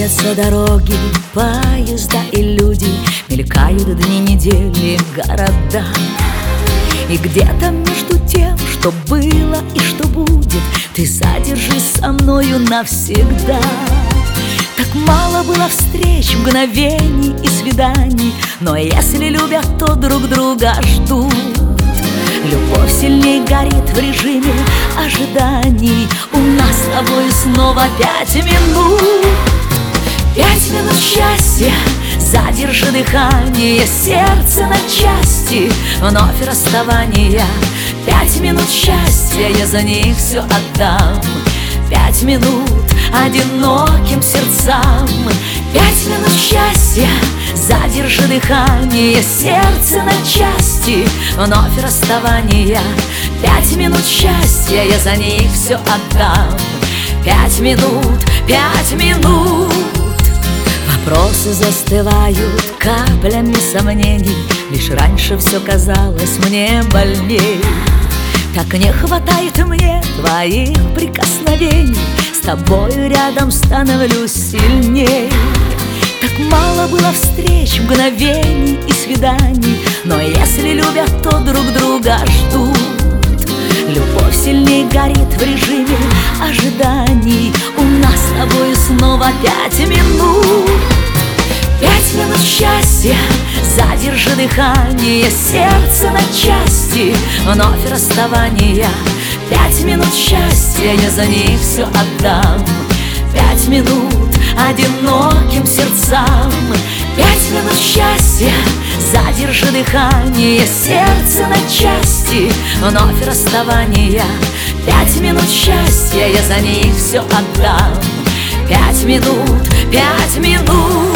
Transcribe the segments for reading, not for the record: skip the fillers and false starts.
Крутятся дороги, поезда и люди, мелькают дни, недели, города. И где-то между тем, что было и что будет, ты задержись со мною навсегда. Так мало было встреч, мгновений и свиданий, но если любят, то друг друга ждут. Любовь сильней горит в режиме ожиданий. У нас с тобой снова 5 минут. 5 минут счастья, задержи дыхание, сердце на части, вновь расставания. 5 минут счастья, я за них все отдам. 5 минут одиноким сердцам. 5 минут счастья, задержи дыхание, сердце на части, вновь расставания. 5 минут счастья, я за них все отдам. 5 минут, 5 минут. Вопросы застывают каплями сомнений, лишь раньше все казалось мне больней. Так не хватает мне твоих прикосновений, с тобою рядом становлюсь сильней. Так мало было встреч, мгновений и свиданий, но если любят, то друг друга ждут. Любовь сильней горит в режиме ожиданий. У нас с тобой снова 5 минут. 5 минут счастья, задержи дыхание, сердце на части, вновь расставания. 5 минут счастья, я за них все отдам. 5 минут одиноким сердцам. 5 минут счастья, задержи дыхание, сердце на части, вновь расставания. 5 минут счастья, я за них все отдам. 5 минут, 5 минут.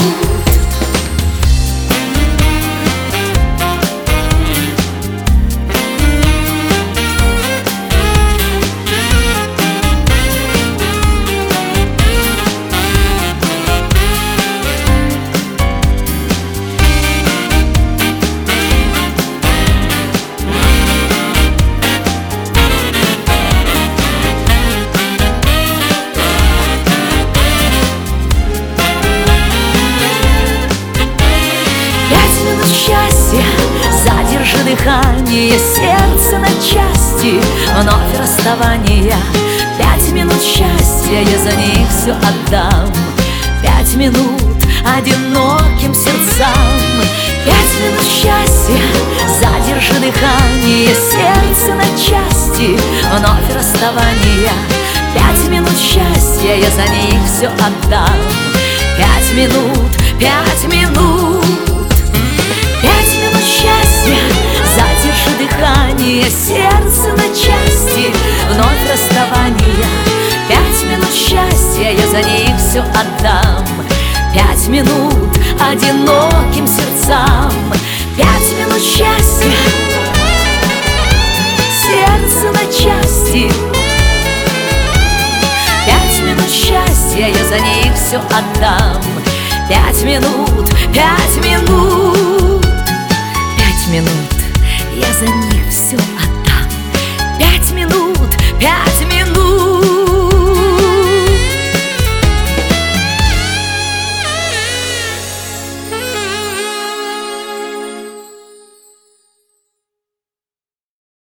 Счастье, задержи дыхание, сердце на части, вновь расставания. 5 минут счастья, я за них все отдам. 5 минут одиноким сердцам. 5 минут счастья, задержи дыхание, сердце на части, вновь расставания. 5 минут счастья, я за них все отдам. 5 минут, 5 минут. 5 минут счастья, задержи дыхание, сердце на части, вновь расставания. 5 минут счастья, я за них все отдам. 5 минут одиноким сердцам. 5 минут счастья, сердце на части. 5 минут счастья, я за них все отдам. 5 минут, 5 минут. 5 минут, я за них все отдам. 5 минут, 5 минут.